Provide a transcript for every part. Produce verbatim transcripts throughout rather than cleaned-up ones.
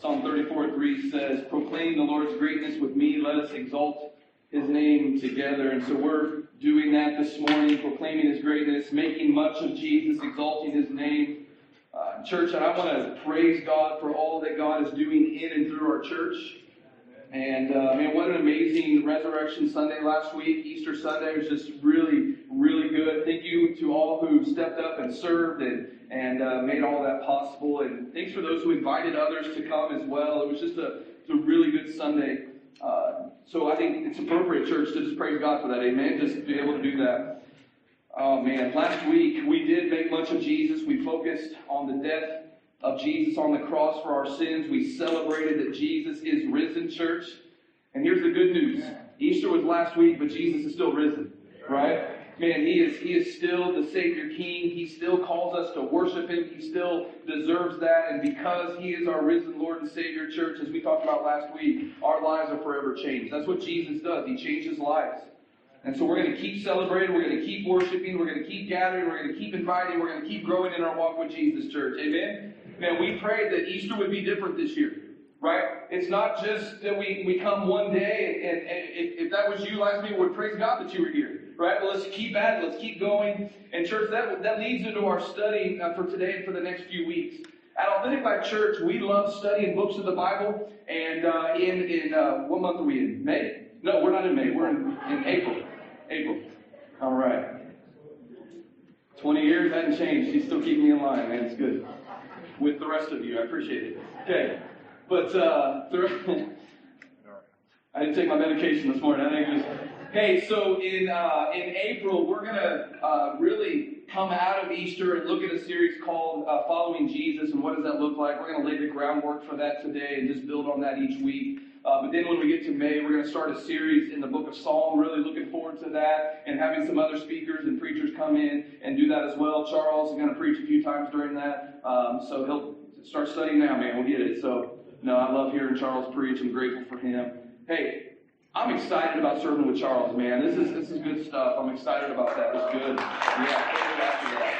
Psalm thirty-four three says, proclaim the Lord's greatness with me, let us exalt His name together. And so we're doing that this morning, proclaiming His greatness, making much of Jesus, exalting His name. Uh, church, and I want to praise God for all that God is doing in and through our church. And uh, man, what an amazing Resurrection Sunday last week. Easter Sunday was just really, really good. Thank you to all who stepped up and served and, and uh, made all that possible. And thanks for those who invited others to come as well. It was just a, it's a really good Sunday. Uh, so I think it's appropriate, church, to just praise God for that. Amen. Just to be able to do that. Oh man, last week we did make much of Jesus. We focused on the death of Jesus on the cross for our sins. We celebrated that Jesus is risen, church. And here's the good news. Easter was last week, but Jesus is still risen, right? Man, He is He is still the Savior King. He still calls us to worship Him. He still deserves that. And because He is our risen Lord and Savior, church, as we talked about last week, our lives are forever changed. That's what Jesus does. He changes lives. And so we're going to keep celebrating. We're going to keep worshiping. We're going to keep gathering. We're going to keep inviting. We're going to keep growing in our walk with Jesus, church. Amen? Man, we prayed that Easter would be different this year, right? It's not just that we, we come one day, and, and, and if, if that was you last week, we would praise God that you were here, right? Well, let's keep at it. Let's keep going. And church, that, that leads into our study uh, for today and for the next few weeks. At Authentic Life Church, we love studying books of the Bible. And uh, in, in uh, what month are we in? May? No, we're not in May. We're in, in April. April. All right. twenty years hasn't changed. She's still keeping me in line, man. It's good. With the rest of you. I appreciate it. Okay. But, uh, I didn't take my medication this morning. I think it was, hey, so in, uh, in April, we're going to, uh, really come out of Easter and look at a series called, uh, Following Jesus, and what does that look like? We're going to lay the groundwork for that today and just build on that each week. Uh, but then when we get to May, we're going to start a series in the book of Psalm. Really looking forward to that and having some other speakers and preachers come in and do that as well. Charles is going to preach a few times during that. Um, so he'll start studying now, man. We'll get it. So, no, I love hearing Charles preach. I'm grateful for him. Hey, I'm excited about serving with Charles, man. This is this is good stuff. I'm excited about that. It's good. Yeah, after that.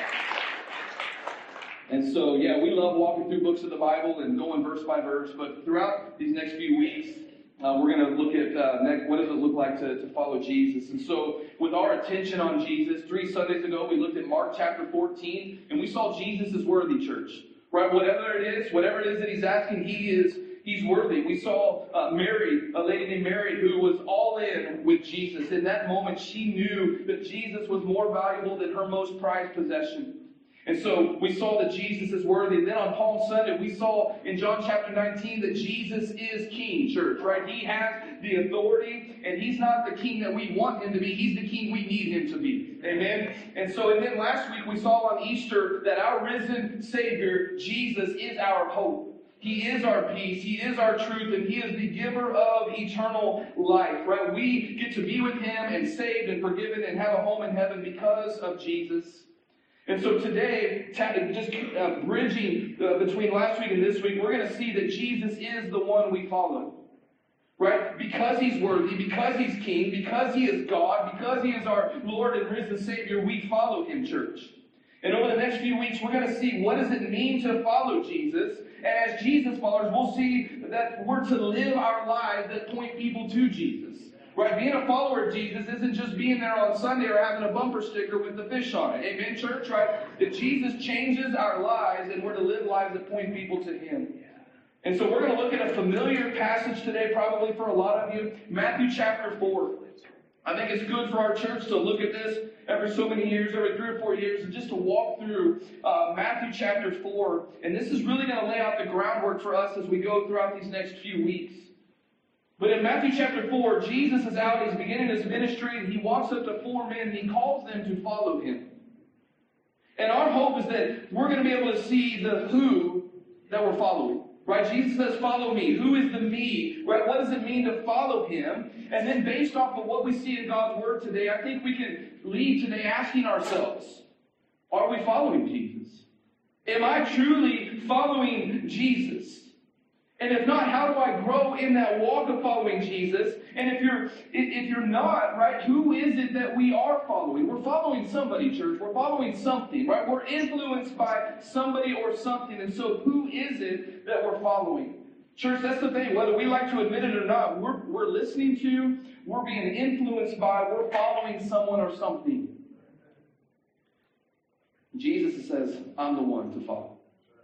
And so, yeah, we love walking through books of the Bible and going verse by verse. But throughout these next few weeks, uh, we're going to look at uh, next, what does it look like to, to follow Jesus. And so, with our attention on Jesus, three Sundays ago, we looked at Mark chapter fourteen, and we saw Jesus is worthy, church. Right? Whatever it is, whatever it is that He's asking, He is He's worthy. We saw uh, Mary, a lady named Mary, who was all in with Jesus. In that moment, she knew that Jesus was more valuable than her most prized possession. And so we saw that Jesus is worthy. And then on Palm Sunday, we saw in John chapter nineteen that Jesus is King, church, right? He has the authority, and He's not the King that we want Him to be. He's the King we need Him to be. Amen? And so, and then last week we saw on Easter that our risen Savior, Jesus, is our hope. He is our peace. He is our truth, and He is the giver of eternal life, right? We get to be with Him and saved and forgiven and have a home in heaven because of Jesus. And so today, just uh, bridging uh, between last week and this week, we're going to see that Jesus is the one we follow. Right? Because He's worthy, because He's King, because He is God, because He is our Lord and risen Savior, we follow Him, church. And over the next few weeks, we're going to see what does it mean to follow Jesus. And as Jesus followers, we'll see that we're to live our lives that point people to Jesus. Right? Being a follower of Jesus isn't just being there on Sunday or having a bumper sticker with the fish on it. Amen, church? Right? That Jesus changes our lives, and we're to live lives that point people to Him. And so we're going to look at a familiar passage today, probably for a lot of you, Matthew chapter four. I think it's good for our church to look at this every so many years, every three or four years, and just to walk through uh, Matthew chapter four. And this is really going to lay out the groundwork for us as we go throughout these next few weeks. But in Matthew chapter four, Jesus is out, He's beginning His ministry, and He walks up to four men, and He calls them to follow Him. And our hope is that we're going to be able to see the who that we're following. Right? Jesus says, follow me. Who is the me? Right? What does it mean to follow Him? And then based off of what we see in God's Word today, I think we can leave today asking ourselves, are we following Jesus? Am I truly following Jesus? And if not, how do I grow in that walk of following Jesus? And if you're if you're not, right, who is it that we are following? We're following somebody, church. We're following something, right? We're influenced by somebody or something. And so who is it that we're following? Church, that's the thing. Whether we like to admit it or not, we're, we're listening to, we're being influenced by, we're following someone or something. Jesus says, I'm the one to follow.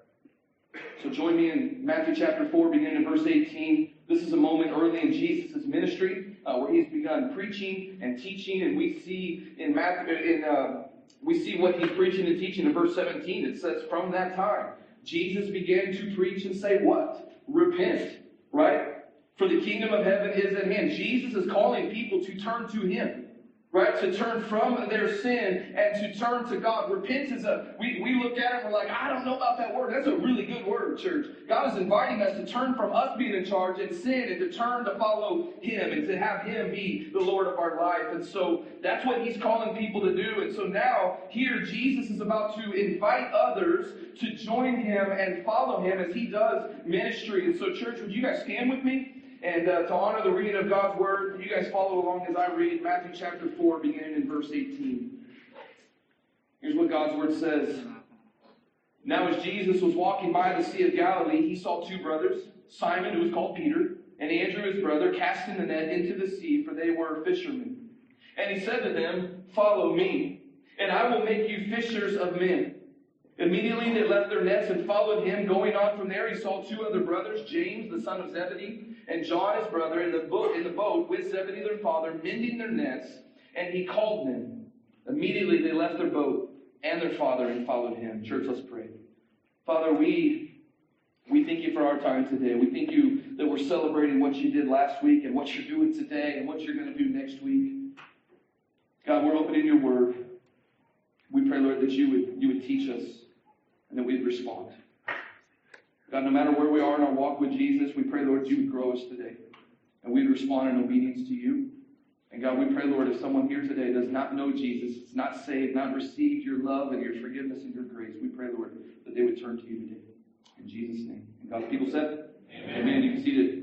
So join me in Matthew chapter four, beginning in verse eighteen. This is a moment early in Jesus' ministry uh, where he's begun preaching and teaching, and we see in Matthew, in uh, we see what he's preaching and teaching in verse seventeen. It says, from that time, Jesus began to preach and say what? Repent, right? For the kingdom of heaven is at hand. Jesus is calling people to turn to him. Right? To turn from their sin and to turn to God. Repent is a, we, we look at it and we're like, I don't know about that word. That's a really good word, church. God is inviting us to turn from us being in charge and sin and to turn to follow him and to have him be the Lord of our life. And so that's what he's calling people to do. And so now here Jesus is about to invite others to join him and follow him as he does ministry. And so church, would you guys stand with me? And uh, to honor the reading of God's Word, you guys follow along as I read Matthew chapter four, beginning in verse eighteen. Here's what God's Word says. Now as Jesus was walking by the Sea of Galilee, he saw two brothers, Simon, who was called Peter, and Andrew, his brother, casting the net into the sea, for they were fishermen. And he said to them, follow me, and I will make you fishers of men. Immediately they left their nets and followed him. Going on from there, he saw two other brothers, James, the son of Zebedee, and John, his brother, in the boat, in the boat with Zebedee, their father, mending their nets, and he called them. Immediately they left their boat and their father and followed him. Church, let's pray. Father, we, we thank you for our time today. We thank you that we're celebrating what you did last week and what you're doing today and what you're going to do next week. God, we're opening your word. We pray, Lord, that you would, you would teach us and that we'd respond. God, no matter where we are in our walk with Jesus, we pray, Lord, you would grow us today. And we'd respond in obedience to you. And God, we pray, Lord, if someone here today does not know Jesus, is not saved, not received your love and your forgiveness and your grace, we pray, Lord, that they would turn to you today. In Jesus' name. And God's people said, Amen. Amen. You can see it.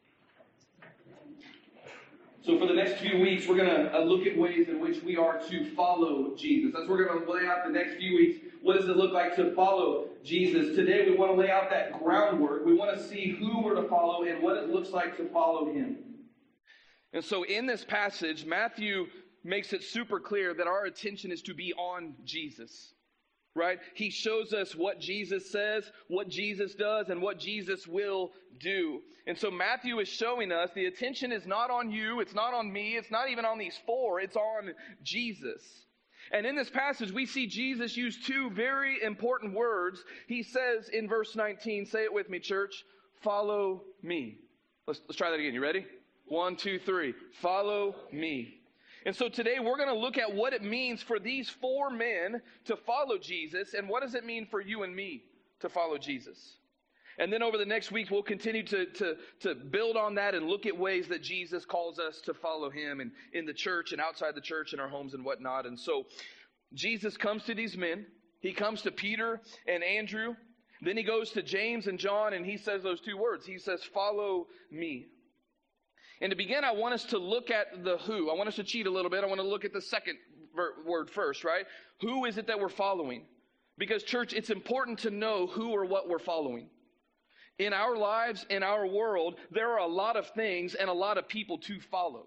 So for the next few weeks, we're going to uh, look at ways in which we are to follow Jesus. That's what we're going to lay out the next few weeks. What does it look like to follow Jesus? Today we want to lay out that groundwork. We want to see who we're to follow and what it looks like to follow him. And so in this passage, Matthew makes it super clear that our attention is to be on Jesus. Right? He shows us what Jesus says, what Jesus does, and what Jesus will do. And so Matthew is showing us the attention is not on you, it's not on me, it's not even on these four, it's on Jesus. And in this passage, we see Jesus use two very important words. He says in verse nineteen, say it with me, church, follow me. Let's, let's try that again. You ready? One, two, three. Follow me. And so today we're going to look at what it means for these four men to follow Jesus, and what does it mean for you and me to follow Jesus. And then over the next week, we'll continue to, to, to build on that and look at ways that Jesus calls us to follow him and in the church and outside the church, in our homes and whatnot. And so Jesus comes to these men. He comes to Peter and Andrew. Then he goes to James and John, and he says those two words. He says, follow me. And to begin, I want us to look at the who. I want us to cheat a little bit. I want to look at the second ver- word first, right? Who is it that we're following? Because, church, it's important to know who or what we're following. In our lives, in our world, there are a lot of things and a lot of people to follow.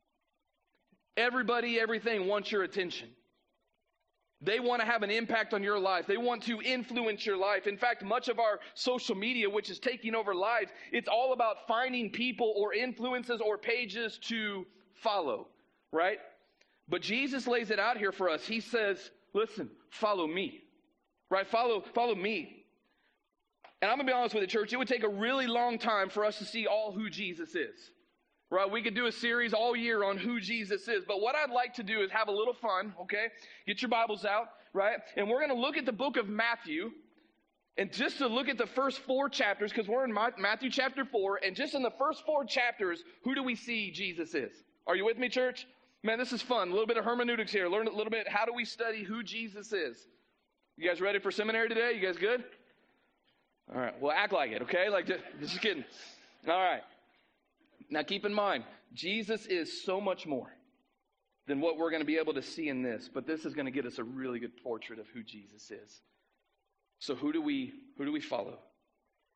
Everybody, everything wants your attention. They want to have an impact on your life. They want to influence your life. In fact, much of our social media, which is taking over lives, it's all about finding people or influences or pages to follow, right? But Jesus lays it out here for us. He says, listen, follow me, right? Follow, follow me. And I'm going to be honest with you, church, it would take a really long time for us to see all who Jesus is. Right, we could do a series all year on who Jesus is. But what I'd like to do is have a little fun, okay? Get your Bibles out, right? And we're going to look at the book of Matthew. And just to look at the first four chapters, because we're in Matthew chapter four. And just in the first four chapters, who do we see Jesus is? Are you with me, church? Man, this is fun. A little bit of hermeneutics here. Learn a little bit. How do we study who Jesus is? You guys ready for seminary today? You guys good? All right. Well, act like it, okay? Like, just, just kidding. All right. Now keep in mind, Jesus is so much more than what we're going to be able to see in this, but this is going to get us a really good portrait of who Jesus is. So who do we who do we follow?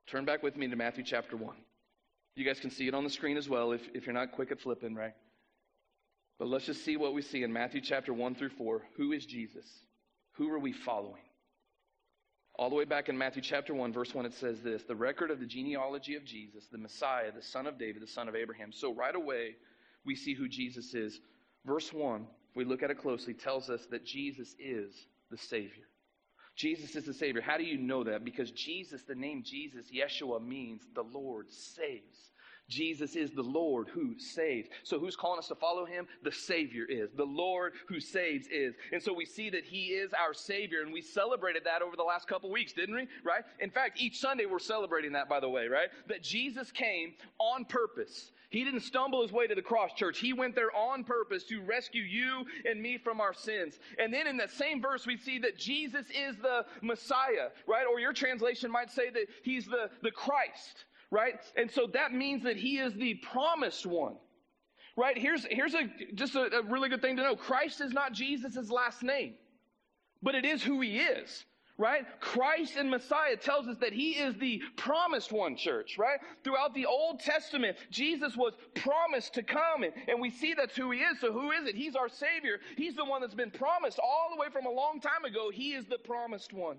Turn back with me to Matthew chapter one. You guys can see it on the screen as well if, if you're not quick at flipping, right? But let's just see what we see in Matthew chapter one through four. Who is Jesus? Who are we following? All the way back in Matthew chapter one, verse one, it says this: the record of the genealogy of Jesus, the Messiah, the son of David, the son of Abraham. So right away, we see who Jesus is. Verse one, if we look at it closely, tells us that Jesus is the Savior. Jesus is the Savior. How do you know that? Because Jesus, the name Jesus, Yeshua, means the Lord saves. Jesus is the Lord who saves. So who's calling us to follow him? The Savior is. The Lord who saves is. And so we see that he is our Savior, and we celebrated that over the last couple weeks, didn't we? Right? In fact, each Sunday we're celebrating that, by the way, right? That Jesus came on purpose. He didn't stumble his way to the cross, church. He went there on purpose to rescue you and me from our sins. And then in that same verse, we see that Jesus is the Messiah, right? Or your translation might say that he's the, the Christ, right? And so that means that he is the promised one, right? Here's, here's a, just a, a really good thing to know. Christ is not Jesus' last name, but it is who he is. Right? Christ and Messiah tells us that he is the promised one, church, right? Throughout the Old Testament, Jesus was promised to come, and, and we see that's who he is. So who is it? He's our Savior. He's the one that's been promised all the way from a long time ago. He is the promised one.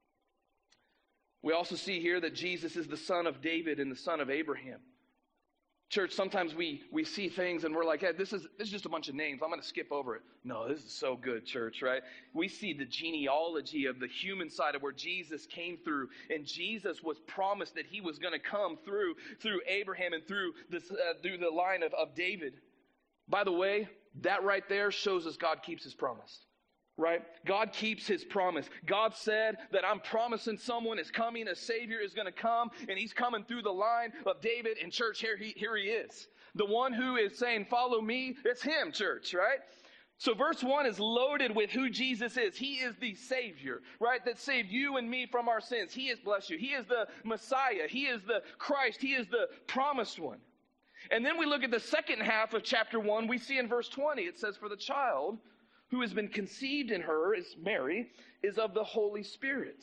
We also see here that Jesus is the son of David and the son of Abraham. Church, sometimes we, we see things and we're like, hey, this is, this is just a bunch of names. I'm going to skip over it. No, this is so good, church, right? We see the genealogy of the human side of where Jesus came through. And Jesus was promised that he was going to come through, through Abraham and through, this, uh, through the line of, of David. By the way, that right there shows us God keeps his promise. Right? God keeps his promise. God said that I'm promising someone is coming, a Savior is going to come, and he's coming through the line of David. And church, here he, here he is. The one who is saying, follow me, it's him, church, right? So verse one is loaded with who Jesus is. He is the Savior, right? That saved you and me from our sins. He is, bless you, he is the Messiah. He is the Christ. He is the promised one. And then we look at the second half of chapter one. We see in verse twenty, it says, for the child who has been conceived in her, is Mary, is of the Holy Spirit.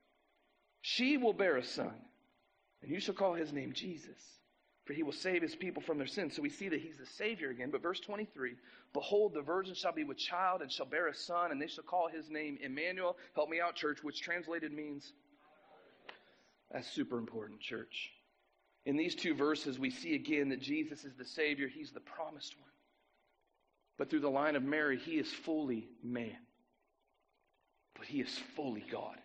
She will bear a son, and you shall call his name Jesus, for he will save his people from their sins. So we see that he's the Savior again. But verse twenty-three, behold, the virgin shall be with child and shall bear a son, and they shall call his name Emmanuel. Help me out, church, which translated means, that's super important, church. In these two verses, we see again that Jesus is the Savior. He's the promised one. But through the line of Mary, he is fully man. But he is fully God.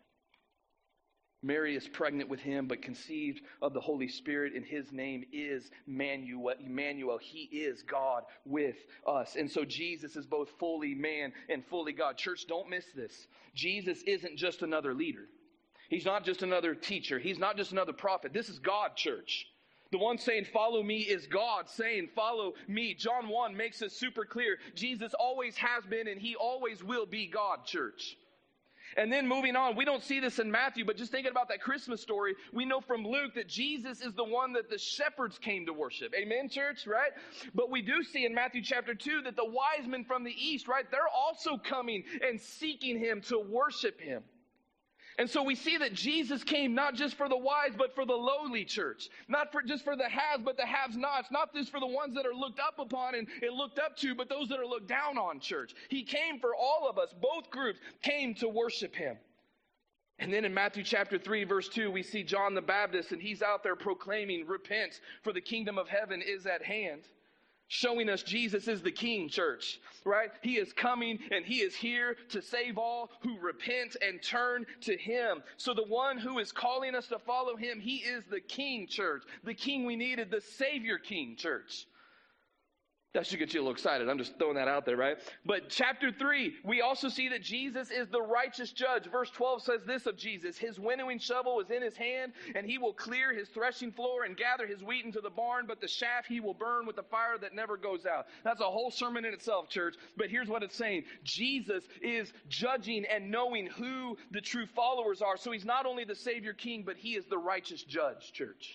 Mary is pregnant with him, but conceived of the Holy Spirit, and his name is Emmanuel. Emmanuel. He is God with us. And so Jesus is both fully man and fully God. Church, don't miss this. Jesus isn't just another leader. He's not just another teacher. He's not just another prophet. This is God, church. The one saying, follow me, is God saying, follow me. John one makes it super clear. Jesus always has been and he always will be God, church. And then moving on, we don't see this in Matthew, but just thinking about that Christmas story, we know from Luke that Jesus is the one that the shepherds came to worship. Amen, church, right? But we do see in Matthew chapter two that the wise men from the east, right, they're also coming and seeking him to worship him. And so we see that Jesus came not just for the wise, but for the lowly, church. Not for just for the haves, but the have-nots. Not just for the ones that are looked up upon and, and looked up to, but those that are looked down on, church. He came for all of us. Both groups came to worship him. And then in Matthew chapter three, verse two, we see John the Baptist, and he's out there proclaiming, repent, for the kingdom of heaven is at hand. Showing us Jesus is the King, church, right? He is coming and he is here to save all who repent and turn to him. So the one who is calling us to follow him, he is the King, church. The King we needed, the Savior King, church. That should get you a little excited. I'm just throwing that out there, right? But chapter three, we also see that Jesus is the righteous judge. Verse twelve says this of Jesus: his winnowing shovel is in his hand, and he will clear his threshing floor and gather his wheat into the barn, but the chaff he will burn with the fire that never goes out. That's a whole sermon in itself, church. But here's what it's saying. Jesus is judging and knowing who the true followers are. So he's not only the Savior King, but he is the righteous judge, church.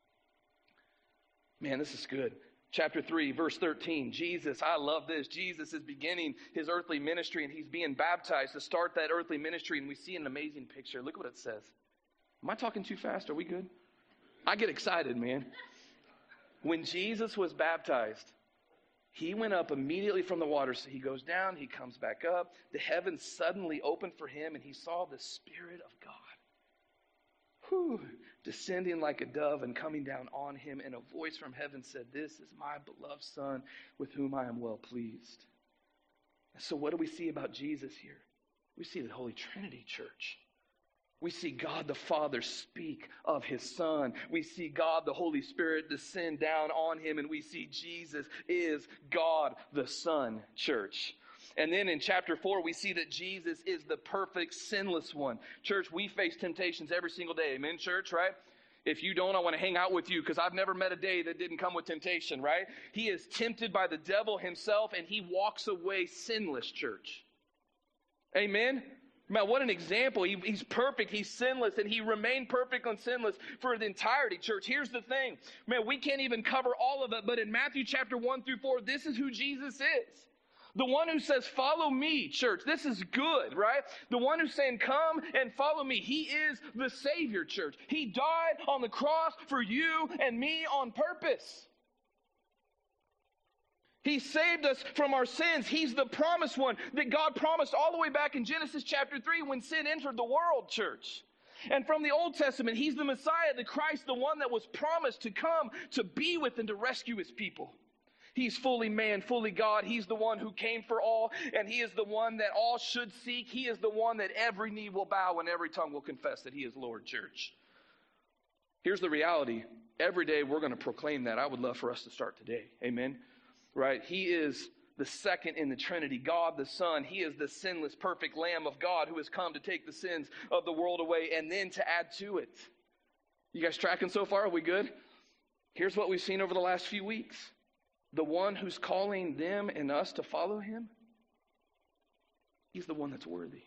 Man, this is good. Chapter three, verse thirteen, Jesus, I love this. Jesus is beginning his earthly ministry and he's being baptized to start that earthly ministry. And we see an amazing picture. Look what it says. Am I talking too fast? Are we good? I get excited, man. When Jesus was baptized, he went up immediately from the water. So he goes down, he comes back up. The heavens suddenly opened for him, and he saw the Spirit of God whew, descending like a dove and coming down on him. And a voice from heaven said, "This is my beloved Son, with whom I am well pleased." So what do we see about Jesus here? We see the Holy Trinity, church. We see God the Father speak of his Son. We see God the Holy Spirit descend down on him. And we see Jesus is God the Son, church. And then in chapter four, we see that Jesus is the perfect, sinless one. Church, we face temptations every single day. Amen, church, right? If you don't, I want to hang out with you because I've never met a day that didn't come with temptation, right? He is tempted by the devil himself, and he walks away sinless, church. Amen? Man, what an example. He, he's perfect, he's sinless, and he remained perfect and sinless for the entirety, church. Here's the thing. Man, we can't even cover all of it, but in Matthew chapter one through four, this is who Jesus is. The one who says, "Follow me," church. This is good, right? The one who's saying, "Come and follow me." He is the Savior, church. He died on the cross for you and me on purpose. He saved us from our sins. He's the promised one that God promised all the way back in Genesis chapter three when sin entered the world, church. And from the Old Testament, he's the Messiah, the Christ, the one that was promised to come to be with and to rescue his people. He's fully man, fully God. He's the one who came for all, and he is the one that all should seek. He is the one that every knee will bow and every tongue will confess that he is Lord, church. Here's the reality. Every day we're going to proclaim that. I would love for us to start today. Amen. Right? He is the second in the Trinity, God the Son. He is the sinless, perfect Lamb of God who has come to take the sins of the world away and then to add to it. You guys tracking so far? Are we good? Here's what we've seen over the last few weeks. The one who's calling them and us to follow him, he's the one that's worthy.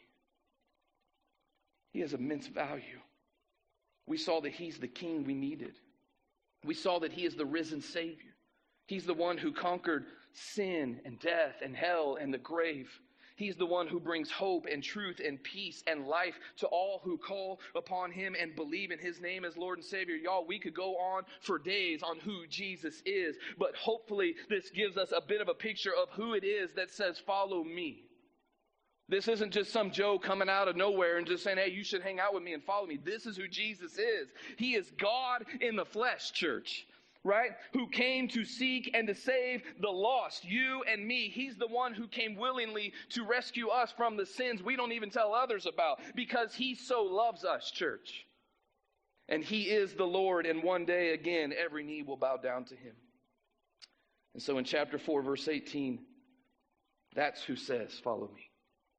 He has immense value. We saw that he's the king we needed. We saw that he is the risen Savior. He's the one who conquered sin and death and hell and the grave. He's the one who brings hope and truth and peace and life to all who call upon him and believe in his name as Lord and Savior. Y'all, we could go on for days on who Jesus is, but hopefully this gives us a bit of a picture of who it is that says, "Follow me." This isn't just some Joe coming out of nowhere and just saying, "Hey, you should hang out with me and follow me." This is who Jesus is. He is God in the flesh, church. Right? Who came to seek and to save the lost, you and me. He's the one who came willingly to rescue us from the sins we don't even tell others about because he so loves us, church. And he is the Lord, and one day again, every knee will bow down to him. And so in chapter four, verse eighteen, that's who says, "Follow me."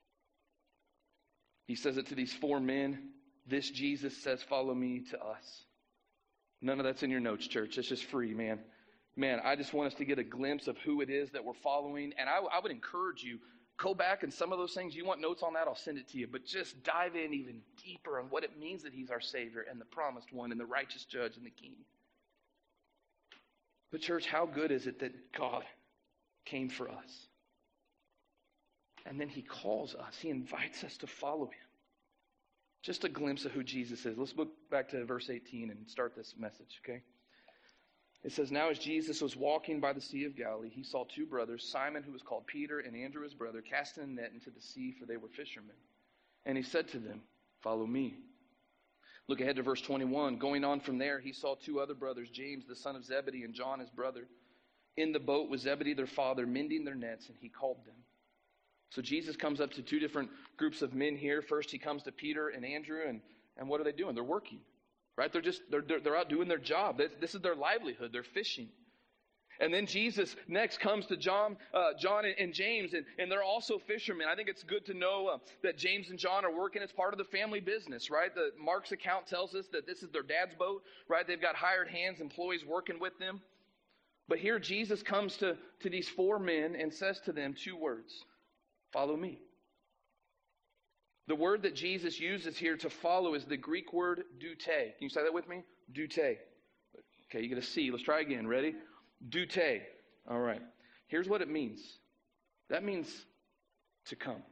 He says it to these four men. This Jesus says, "Follow me," to us. None of that's in your notes, church. It's just free, man. Man, I just want us to get a glimpse of who it is that we're following. And I, I would encourage you, go back and some of those things, you want notes on that, I'll send it to you. But just dive in even deeper on what it means that he's our Savior and the promised one and the righteous judge and the King. But church, how good is it that God came for us? And then he calls us. He invites us to follow him. Just a glimpse of who Jesus is. Let's look back to verse eighteen and start this message, okay? It says, "Now as Jesus was walking by the Sea of Galilee, he saw two brothers, Simon, who was called Peter, and Andrew his brother, casting a net into the sea, for they were fishermen. And he said to them, 'Follow me.' Look ahead to verse twenty-one. Going on from there, he saw two other brothers, James, the son of Zebedee, and John his brother, in the boat with Zebedee their father, mending their nets, and he called them." So Jesus comes up to two different groups of men here. First, he comes to Peter and Andrew, and, and what are they doing? They're working, right? They're just, they're, they're out doing their job. This, this is their livelihood. They're fishing. And then Jesus next comes to John, uh, John and, and James, and, and they're also fishermen. I think it's good to know uh, that James and John are working as part of the family business, right? The Mark's account tells us that this is their dad's boat, right? They've got hired hands, employees working with them. But here Jesus comes to, to these four men and says to them two words: "Follow me." The word that Jesus uses here to follow is the Greek word dute. Can you say that with me? Dute. Okay, you get a C. Let's try again. Ready? Dute. All right. Here's what it means. That means to come.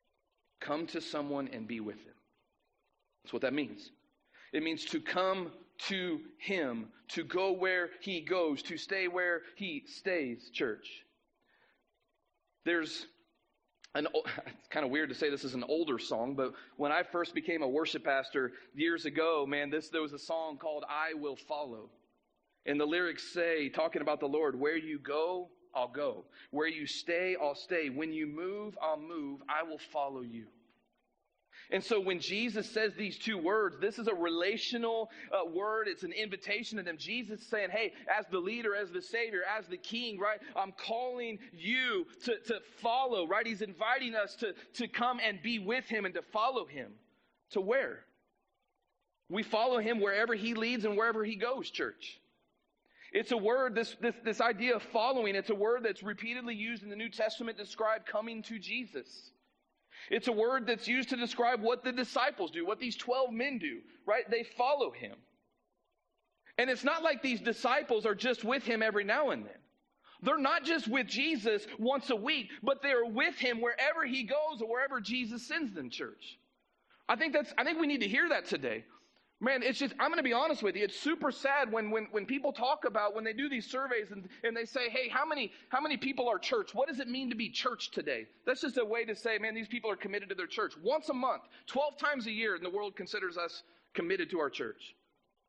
Come to someone and be with them. That's what that means. It means to come to him, to go where he goes, to stay where he stays, church. There's an, it's kind of weird to say this is an older song, but when I first became a worship pastor years ago, man, this there was a song called I Will Follow. And the lyrics say, talking about the Lord, where you go, I'll go. Where you stay, I'll stay. When you move, I'll move. I will follow you. And so when Jesus says these two words, this is a relational uh, word. It's an invitation to them. Jesus is saying, hey, as the leader, as the Savior, as the King, right? I'm calling you to, to follow, right? He's inviting us to, to come and be with him and to follow him. To where? We follow him wherever he leads and wherever he goes, church. It's a word, this, this, this idea of following, it's a word that's repeatedly used in the New Testament to describe coming to Jesus. It's a word that's used to describe what the disciples do, what these twelve men do, right? They follow him. And it's not like these disciples are just with him every now and then. They're not just with Jesus once a week, but they're with him wherever he goes or wherever Jesus sends them, church. I think that's, I think we need to hear that today. Man, it's just, I'm going to be honest with you. It's super sad when, when, when people talk about, when they do these surveys and, and they say, hey, how many, how many people are church? What does it mean to be church today? That's just a way to say, man, these people are committed to their church. Once a month, twelve times a year, and the world considers us committed to our church.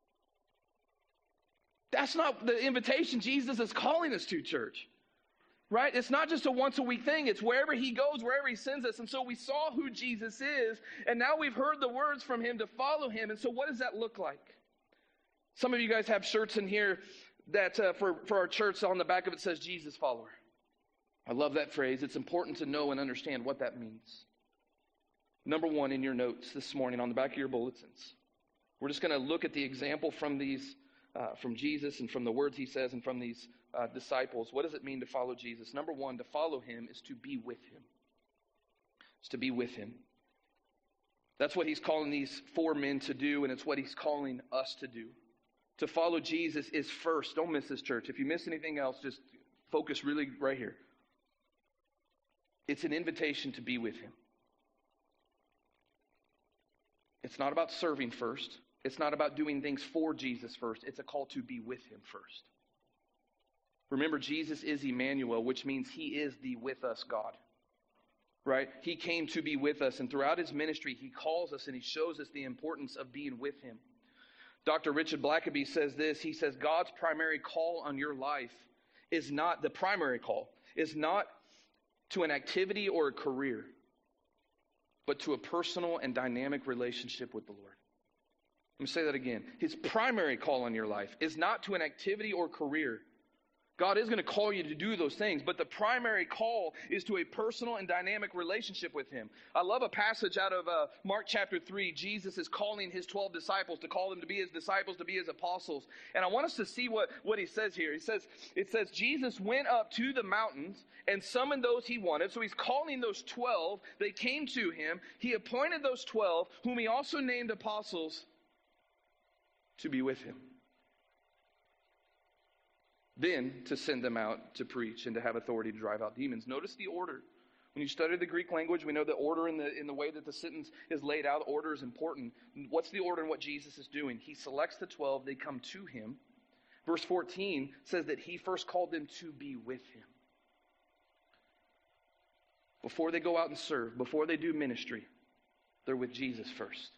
That's not the invitation Jesus is calling us to, church. Right? It's not just a once a week thing. It's wherever he goes, wherever he sends us. And so we saw who Jesus is, and now we've heard the words from him to follow him. And so what does that look like? Some of you guys have shirts in here that uh, for, for our church, on the back of it says Jesus follower. I love that phrase. It's important to know and understand what that means. Number one in your notes this morning on the back of your bulletins, we're just going to look at the example from these, uh, from Jesus and from the words he says and from these Uh, disciples. What does it mean to follow Jesus? Number one, to follow him is to be with him. It's to be with him. That's what he's calling these four men to do, and it's what he's calling us to do. To follow Jesus is first. Don't miss this, church. If you miss anything else, just focus really right here. It's an invitation to be with him. It's not about serving first. It's not about doing things for Jesus first. It's a call to be with him first. Remember, Jesus is Emmanuel, which means he is the with us God. Right? He came to be with us, and throughout his ministry, he calls us and he shows us the importance of being with him. Doctor Richard Blackaby says this. He says, God's primary call on your life is not, the primary call, is not to an activity or a career, but to a personal and dynamic relationship with the Lord. Let me say that again. His primary call on your life is not to an activity or career. God is going to call you to do those things, but the primary call is to a personal and dynamic relationship with him. I love a passage out of uh, Mark chapter three. Jesus is calling his twelve disciples to call them to be his disciples, to be his apostles. And I want us to see what, what he says here. He says, it says, Jesus went up to the mountains and summoned those he wanted. So he's calling those twelve. They came to him. He appointed those twelve, whom he also named apostles, to be with him. Then to send them out to preach and to have authority to drive out demons. Notice the order. When you study the Greek language, we know the order in the in the way that the sentence is laid out. Order is important. What's the order in what Jesus is doing? He selects the twelve. They come to him. Verse fourteen says that he first called them to be with him. Before they go out and serve, before they do ministry, they're with Jesus first.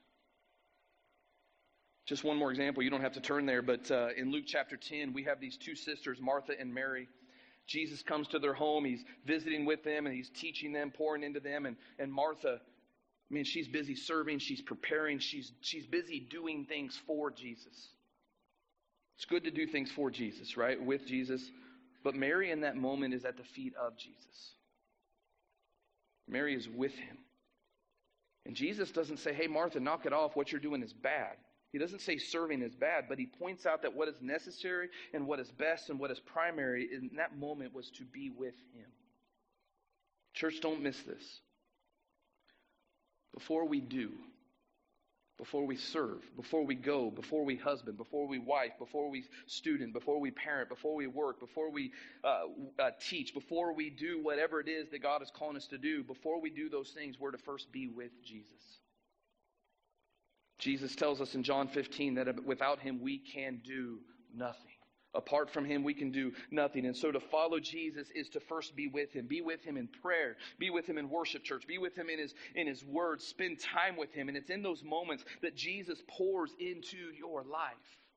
Just one more example. You don't have to turn there, but uh, in Luke chapter ten, we have these two sisters, Martha and Mary. Jesus comes to their home. He's visiting with them, and he's teaching them, pouring into them. And, and Martha, I mean, she's busy serving. She's preparing. She's, she's busy doing things for Jesus. It's good to do things for Jesus, right? With Jesus. But Mary in that moment is at the feet of Jesus. Mary is with him. And Jesus doesn't say, hey, Martha, knock it off. What you're doing is bad. He doesn't say serving is bad, but he points out that what is necessary and what is best and what is primary in that moment was to be with him. Church, don't miss this. Before we do, before we serve, before we go, before we husband, before we wife, before we student, before we parent, before we work, before we uh, uh, teach, before we do whatever it is that God is calling us to do, before we do those things, we're to first be with Jesus. Jesus tells us in John fifteen that without him we can do nothing. Apart from him, we can do nothing. And so to follow Jesus is to first be with him. Be with him in prayer. Be with him in worship church. Be with him in his, in his word. Spend time with him. And it's in those moments that Jesus pours into your life.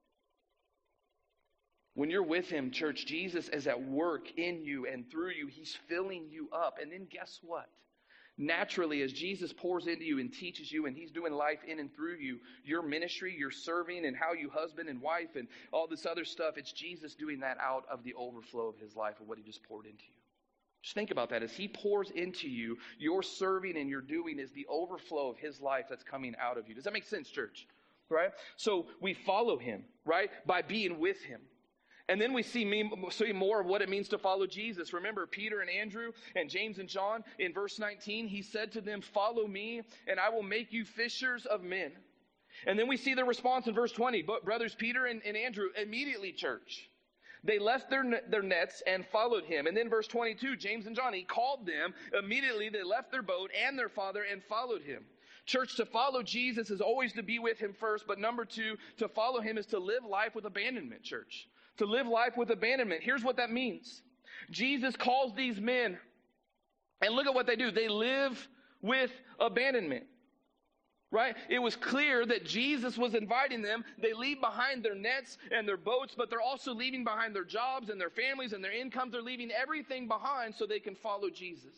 When you're with him, church, Jesus is at work in you and through you. He's filling you up. And then guess what? Naturally, as Jesus pours into you and teaches you and he's doing life in and through you, your ministry, your serving, and how you husband and wife and all this other stuff, it's Jesus doing that out of the overflow of his life and what he just poured into you. Just think about that. As he pours into you, your serving and your doing is the overflow of his life that's coming out of you. Does that make sense, church? Right? So we follow him, right? By being with him. And then we see, me, see more of what it means to follow Jesus. Remember Peter and Andrew and James and John in verse nineteen, he said to them, "Follow me and I will make you fishers of men." And then we see the response in verse twenty. But brothers Peter and, and Andrew, immediately, church, they left their, their nets and followed him. And then verse twenty-two, James and John, he called them. Immediately they left their boat and their father and followed him. Church, to follow Jesus is always to be with him first. But number two, to follow him is to live life with abandonment, church. To live life with abandonment. Here's what that means. Jesus calls these men, and look at what they do. They live with abandonment. Right? It was clear that Jesus was inviting them. They leave behind their nets and their boats, but they're also leaving behind their jobs and their families and their incomes. They're leaving everything behind so they can follow Jesus.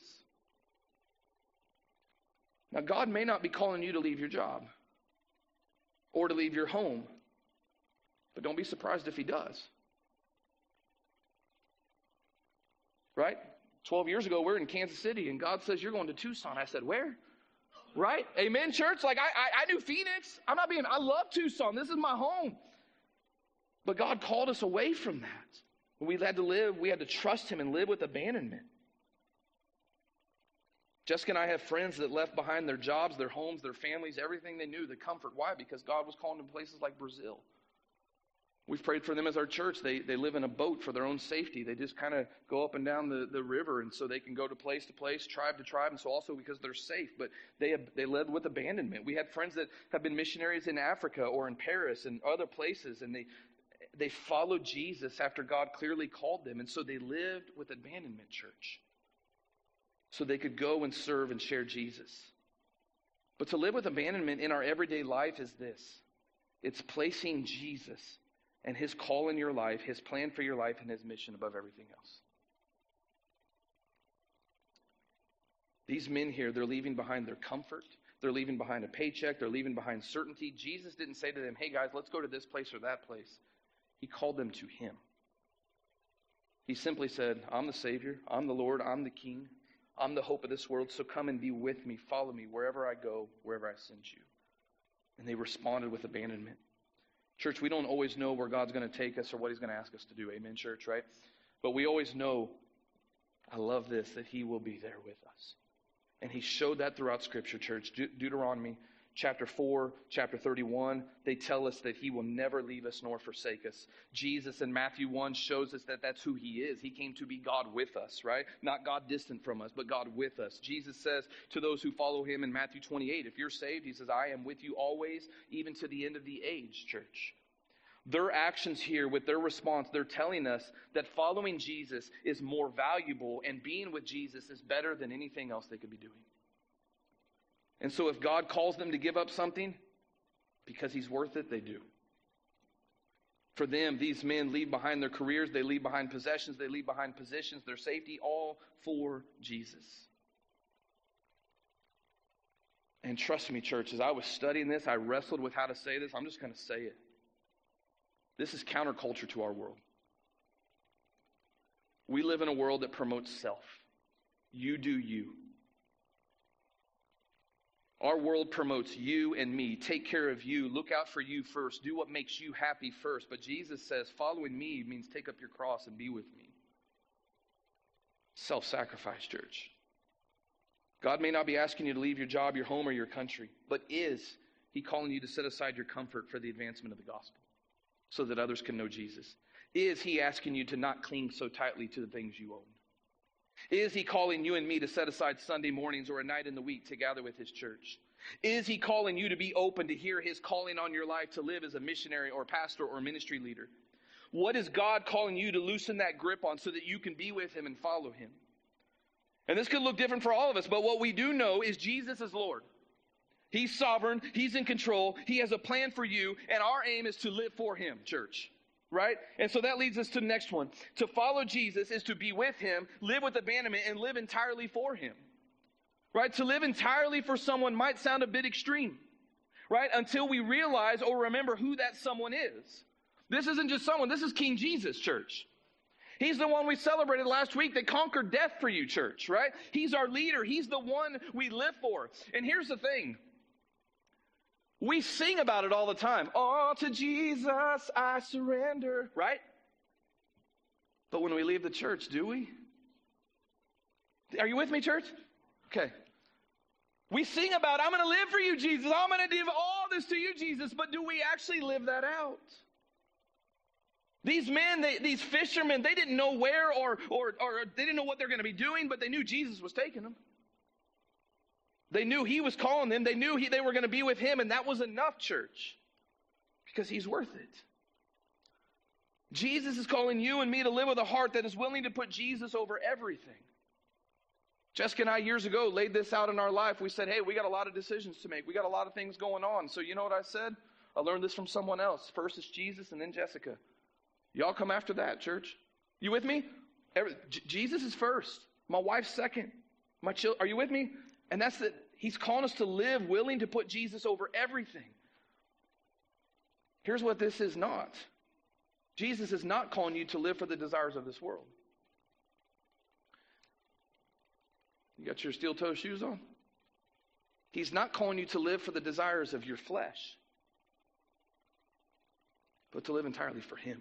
Now, God may not be calling you to leave your job or to leave your home, but don't be surprised if he does. Right? Twelve years ago, we're in Kansas City, and God says, "You're going to Tucson." I said, "Where?" Right? Amen, church? Like, I, I, I knew Phoenix. I'm not being, I love Tucson. This is my home. But God called us away from that. We had to live, we had to trust him and live with abandonment. Jessica and I have friends that left behind their jobs, their homes, their families, everything they knew, the comfort. Why? Because God was calling them to places like Brazil. We've prayed for them as our church. They they live in a boat for their own safety. They just kind of go up and down the, the river, and so they can go to place to place, tribe to tribe, and so also because they're safe. But they have, they led with abandonment. We had friends that have been missionaries in Africa or in Paris and other places, and they they followed Jesus after God clearly called them, and so they lived with abandonment, church, so they could go and serve and share Jesus. But to live with abandonment in our everyday life is this. It's placing Jesus and his call in your life, his plan for your life, and his mission above everything else. These men here, they're leaving behind their comfort. They're leaving behind a paycheck. They're leaving behind certainty. Jesus didn't say to them, "Hey guys, let's go to this place or that place." He called them to him. He simply said, "I'm the Savior. I'm the Lord. I'm the King. I'm the hope of this world. So come and be with me. Follow me wherever I go, wherever I send you." And they responded with abandonment. Church, we don't always know where God's going to take us or what he's going to ask us to do. Amen, church, right? But we always know, I love this, that he will be there with us. And he showed that throughout Scripture, church. De- Deuteronomy chapter four, chapter thirty-one, they tell us that he will never leave us nor forsake us. Jesus in Matthew one shows us that that's who he is. He came to be God with us, right? Not God distant from us, but God with us. Jesus says to those who follow him in Matthew twenty-eight, if you're saved, he says, "I am with you always, even to the end of the age," church. Their actions here with their response, they're telling us that following Jesus is more valuable and being with Jesus is better than anything else they could be doing. And so if God calls them to give up something, because he's worth it, they do. For them, these men leave behind their careers, they leave behind possessions, they leave behind positions, their safety, all for Jesus. And trust me, church, as I was studying this, I wrestled with how to say this. I'm just going to say it. This is counterculture to our world. We live in a world that promotes self. You do you. Our world promotes you and me. Take care of you. Look out for you first. Do what makes you happy first. But Jesus says, following me means take up your cross and be with me. Self-sacrifice, church. God may not be asking you to leave your job, your home, or your country, but is he calling you to set aside your comfort for the advancement of the gospel so that others can know Jesus? Is he asking you to not cling so tightly to the things you own? Is he calling you and me to set aside Sunday mornings or a night in the week to gather with his church? Is he calling you to be open to hear his calling on your life to live as a missionary or pastor or ministry leader? What is God calling you to loosen that grip on so that you can be with him and follow him? And this could look different for all of us, but what we do know is Jesus is Lord. He's sovereign. He's in control. He has a plan for you, and our aim is to live for him, church. Right? And so that leads us to the next one. To follow Jesus is to be with him, live with abandonment, and live entirely for him. Right? To live entirely for someone might sound a bit extreme. Right? Until we realize or remember who that someone is. This isn't just someone. This is King Jesus, church. He's the one we celebrated last week that conquered death for you, church. Right? He's our leader. He's the one we live for. And here's the thing. We sing about it all the time. All to Jesus I surrender. Right? But when we leave the church, do we? Are you with me, church? Okay. We sing about, I'm going to live for you, Jesus. I'm going to give all this to you, Jesus. But do we actually live that out? These men, they, these fishermen, they didn't know where or, or, or they didn't know what they're going to be doing, but they knew Jesus was taking them. They knew he was calling them. They knew he, they were going to be with him, and that was enough, church, because he's worth it. Jesus is calling you and me to live with a heart that is willing to put Jesus over everything. Jessica and I years ago laid this out in our life. We said, hey, we got a lot of decisions to make. We got a lot of things going on. So you know what I said? I learned this from someone else. First it's Jesus and then Jessica. Y'all come after that, church. You with me? Every, J- Jesus is first. My wife's second. My children. Are you with me? And that's that. He's calling us to live willing to put Jesus over everything. Here's what this is not. Jesus is not calling you to live for the desires of this world. You got your steel-toe shoes on? He's not calling you to live for the desires of your flesh, but to live entirely for him.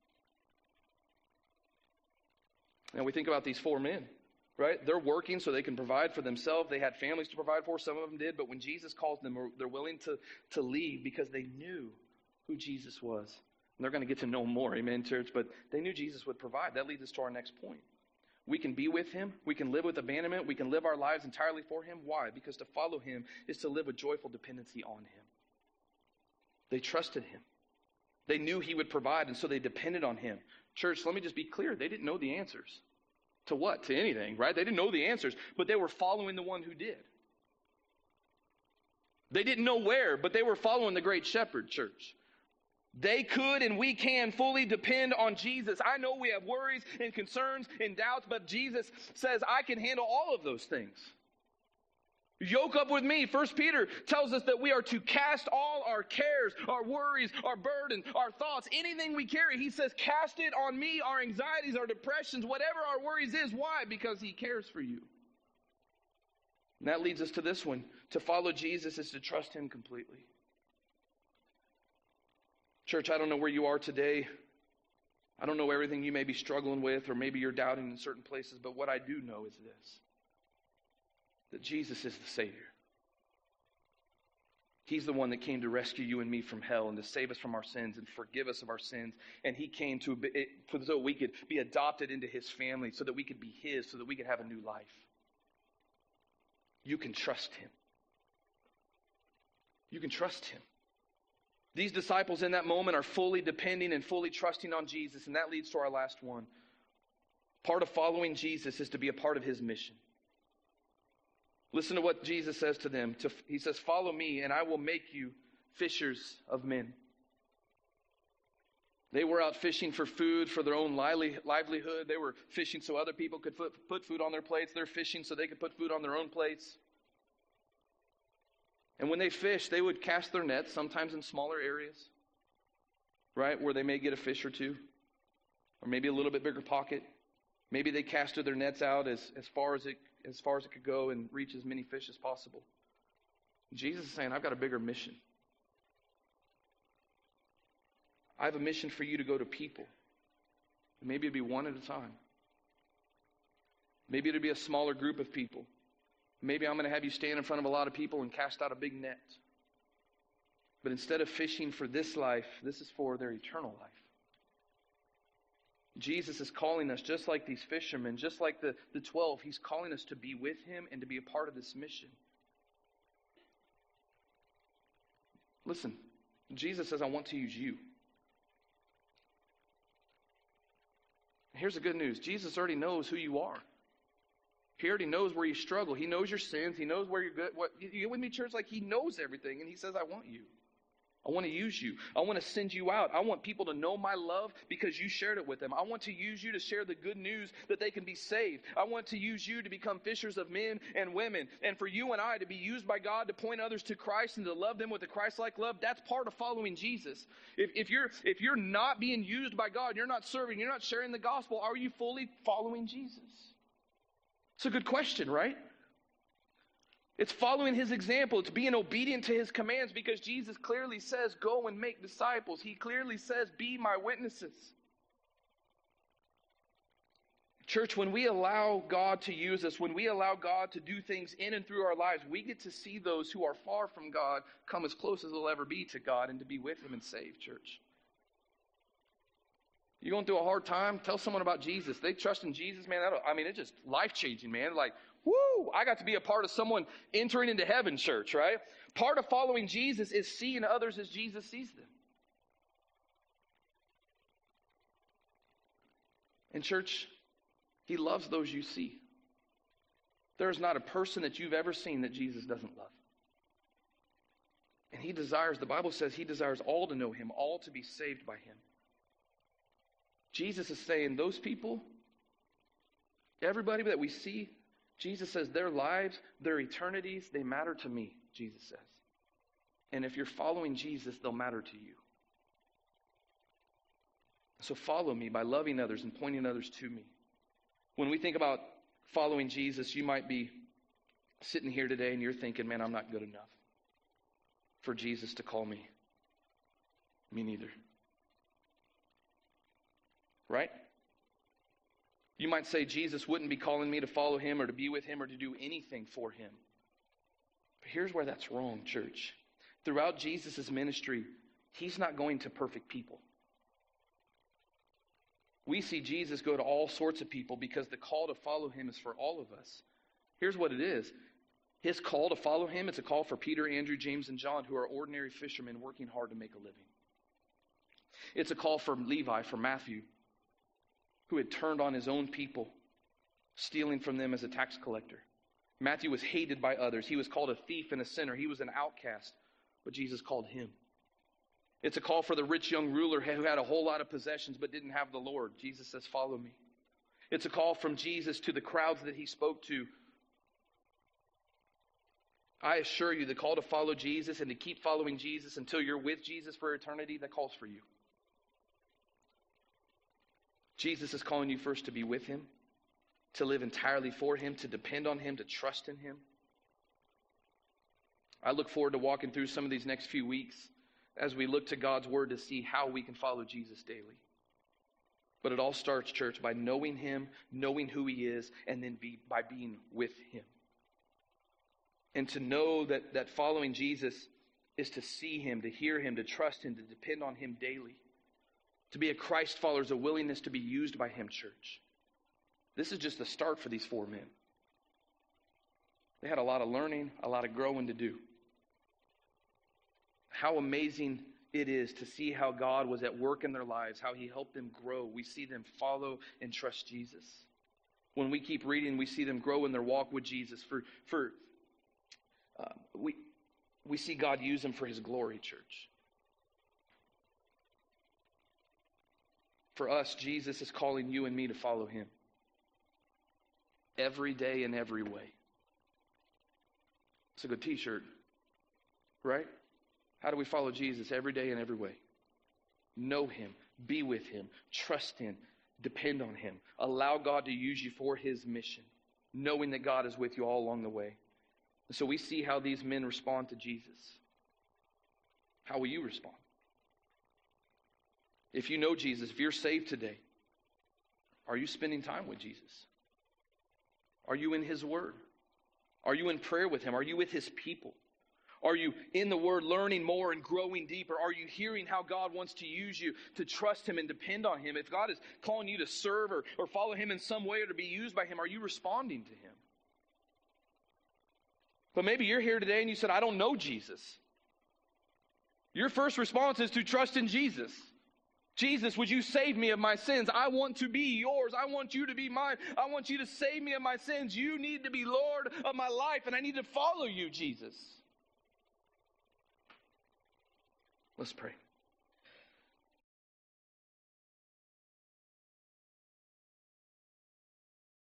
Now we think about these four men, right? They're working so they can provide for themselves. They had families to provide for. Some of them did. But when Jesus calls them, they're willing to, to leave because they knew who Jesus was. And they're going to get to know more, amen, church? But they knew Jesus would provide. That leads us to our next point. We can be with him. We can live with abandonment. We can live our lives entirely for him. Why? Because to follow him is to live with joyful dependency on him. They trusted him. They knew he would provide, and so they depended on him. Church, let me just be clear. They didn't know the answers. To what? To anything, right? They didn't know the answers, but they were following the one who did. They didn't know where, but they were following the great shepherd, church. They could and we can fully depend on Jesus. I know we have worries and concerns and doubts, but Jesus says, I can handle all of those things. Yoke up with me. First Peter tells us that we are to cast all our cares, our worries, our burden, our thoughts, anything we carry. He says, cast it on me, our anxieties, our depressions, whatever our worries is. Why? Because he cares for you. And that leads us to this one. To follow Jesus is to trust him completely. Church, I don't know where you are today. I don't know everything you may be struggling with, or maybe you're doubting in certain places, but what I do know is this. That Jesus is the Savior. He's the one that came to rescue you and me from hell and to save us from our sins and forgive us of our sins. And he came to so that we could be adopted into his family, so that we could be his, so that we could have a new life. You can trust him. You can trust him. These disciples in that moment are fully depending and fully trusting on Jesus, and that leads to our last one. Part of following Jesus is to be a part of his mission. Listen to what Jesus says to them. He says, follow me and I will make you fishers of men. They were out fishing for food, for their own livelihood. They were fishing so other people could put food on their plates. They're fishing so they could put food on their own plates. And when they fished, they would cast their nets, sometimes in smaller areas, right, where they may get a fish or two, or maybe a little bit bigger pocket. Maybe they casted their nets out as, as far as it as far as it could go and reach as many fish as possible. Jesus is saying, I've got a bigger mission. I have a mission for you to go to people. Maybe it'd be one at a time. Maybe it'd be a smaller group of people. Maybe I'm going to have you stand in front of a lot of people and cast out a big net. But instead of fishing for this life, this is for their eternal life. Jesus is calling us, just like these fishermen, just like the, the twelve, He's calling us to be with Him and to be a part of this mission. Listen, Jesus says, I want to use you. Here's the good news. Jesus already knows who you are. He already knows where you struggle. He knows your sins. He knows where you're good. What, you get with me, church? Like, He knows everything, and He says, I want you. I want to use you. I want to send you out. I want people to know my love because you shared it with them. I want to use you to share the good news that they can be saved. I want to use you to become fishers of men and women. And for you and I to be used by God to point others to Christ and to love them with a Christ-like love, that's part of following Jesus. If, if you're, if you're not being used by God, you're not serving, you're not sharing the gospel, are you fully following Jesus? It's a good question, right? It's following His example. It's being obedient to His commands because Jesus clearly says, go and make disciples. He clearly says, be my witnesses. Church, when we allow God to use us, when we allow God to do things in and through our lives, we get to see those who are far from God come as close as they'll ever be to God and to be with Him and saved, church. You're going through a hard time, tell someone about Jesus. They trust in Jesus, man. That'll, I mean, it's just life-changing, man. Like, woo, I got to be a part of someone entering into heaven, church, right? Part of following Jesus is seeing others as Jesus sees them. And church, He loves those you see. There is not a person that you've ever seen that Jesus doesn't love. And He desires, the Bible says He desires all to know Him, all to be saved by Him. Jesus is saying those people, everybody that we see, Jesus says their lives, their eternities, they matter to me, Jesus says. And if you're following Jesus, they'll matter to you. So follow me by loving others and pointing others to me. When we think about following Jesus, you might be sitting here today and you're thinking, man, I'm not good enough for Jesus to call me. Me neither. Right? You might say Jesus wouldn't be calling me to follow Him or to be with Him or to do anything for Him. But here's where that's wrong, church. Throughout Jesus' ministry, He's not going to perfect people. We see Jesus go to all sorts of people because the call to follow Him is for all of us. Here's what it is. His call to follow Him, it's a call for Peter, Andrew, James, and John, who are ordinary fishermen working hard to make a living. It's a call for Levi, for Matthew, who had turned on his own people, stealing from them as a tax collector. Matthew was hated by others. He was called a thief and a sinner. He was an outcast, but Jesus called him. It's a call for the rich young ruler who had a whole lot of possessions but didn't have the Lord. Jesus says, follow me. It's a call from Jesus to the crowds that He spoke to. I assure you, the call to follow Jesus and to keep following Jesus until you're with Jesus for eternity, that calls for you. Jesus is calling you first to be with Him, to live entirely for Him, to depend on Him, to trust in Him. I look forward to walking through some of these next few weeks as we look to God's Word to see how we can follow Jesus daily. But it all starts, church, by knowing Him, knowing who He is, and then be, by being with Him. And to know that, that following Jesus is to see Him, to hear Him, to trust Him, to depend on Him daily. To be a Christ follower is a willingness to be used by Him, church. This is just the start for these four men. They had a lot of learning, a lot of growing to do. How amazing it is to see how God was at work in their lives, how He helped them grow. We see them follow and trust Jesus. When we keep reading, we see them grow in their walk with Jesus. For, for uh, we, we see God use them for His glory, church. For us, Jesus is calling you and me to follow Him. Every day in every way. It's a good t-shirt, right? How do we follow Jesus? Every day in every way. Know Him, be with Him, trust Him, depend on Him. Allow God to use you for His mission, knowing that God is with you all along the way. And so we see how these men respond to Jesus. How will you respond? If you know Jesus, if you're saved today, are you spending time with Jesus? Are you in His Word? Are you in prayer with Him? Are you with His people? Are you in the Word learning more and growing deeper? Are you hearing how God wants to use you to trust Him and depend on Him? If God is calling you to serve or, or follow Him in some way or to be used by Him, are you responding to Him? But maybe you're here today and you said, I don't know Jesus. Your first response is to trust in Jesus. Jesus, would you save me of my sins? I want to be yours. I want you to be mine. I want you to save me of my sins. You need to be Lord of my life, and I need to follow you, Jesus. Let's pray.